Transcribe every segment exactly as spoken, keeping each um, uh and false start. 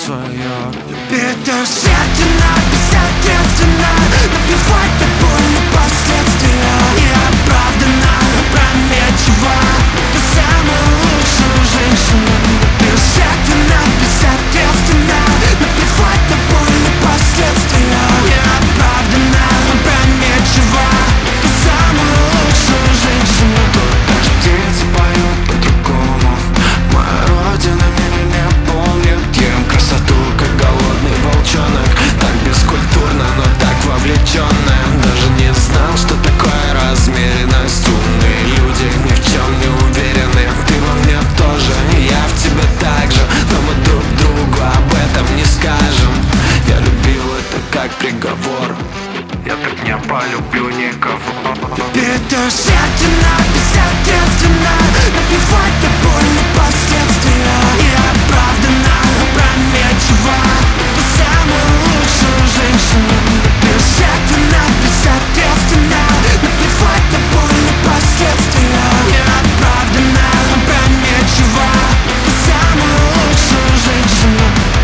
свое. Любить тщательно, безответственно, напевать до боли последствия. Неоправданно, опрометчиво, ты самая лучшая женщина. Любить тщательно, безответственно, напевать до боли последствия. Неоправданно, опрометчиво, ты самая лучшая женщина. Тут даже птицы поют по-другому. Моя родина меня не помнит. Ем красоту, как голодный волчонок. Так бескультурно, но так вовлеченно. Даже не знал, что такое размеренность. Умные люди ни в чем не уверены. Ты во мне тоже, я в тебе так же. Но мы друг другу об этом не скажем. Я любил это как приговор. Я так не полюблю никого. Любить тщательно, безответственно, напевать до боли последствия. Неоправданно, опрометчиво, ты самая лучшая женщина. Любить тщательно, безответственно, напевать до боли последствия. Неоправданно, опрометчиво, ты самая лучшая женщина.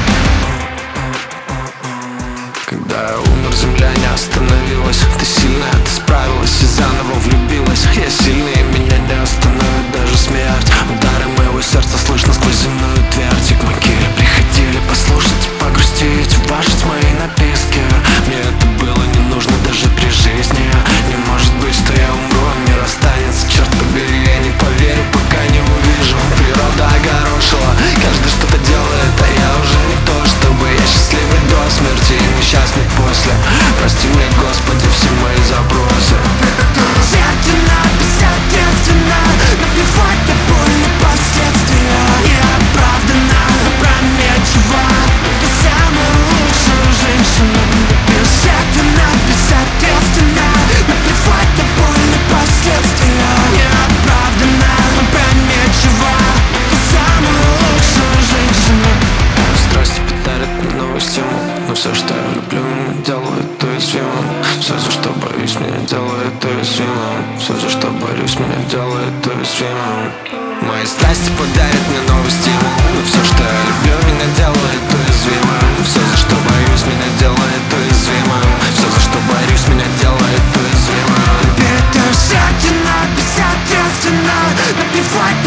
Когда я умер, земля не остановилась. Ты сильная, ты справилась и заново влюбилась. Я сильный, меня не остановит даже смерть. Удары моего сердца слышно сквозь земную твердь. И к могиле приходили послушать, погрустить, уважить мои написки. Мне это было не нужно даже при жизни. Не может быть, что я умру, а мир останется. Черт побери, я не поверю, пока не увижу. Природа огорошила, каждый что-то делает, а я уже не то, чтобы я счастливый до смерти и несчастный после. Прости мне, Господи, все мои запросы. Тщательно, безответственно, напевать до боли последствия. Неоправданно, опрометчиво, ты самая лучшая женщина. Тщательно, безответственно, напевать до боли последствия. Неоправданно, опрометчиво, ты самая лучшая женщина. Страсти подарят мне новый стимул. Но все, что я люблю, меня делает уязвимым. Все, за что боюсь, меня делает уязвимым. Все, за что борюсь, меня делает уязвимым. Мои страсти подарят мне новый стимул. Но все, что я люблю, меня делает уязвимым. Все, за что боюсь, меня делает уязвимым. Все, за что борюсь, меня делает уязвимым. Любить тщательно, безответственно, напевать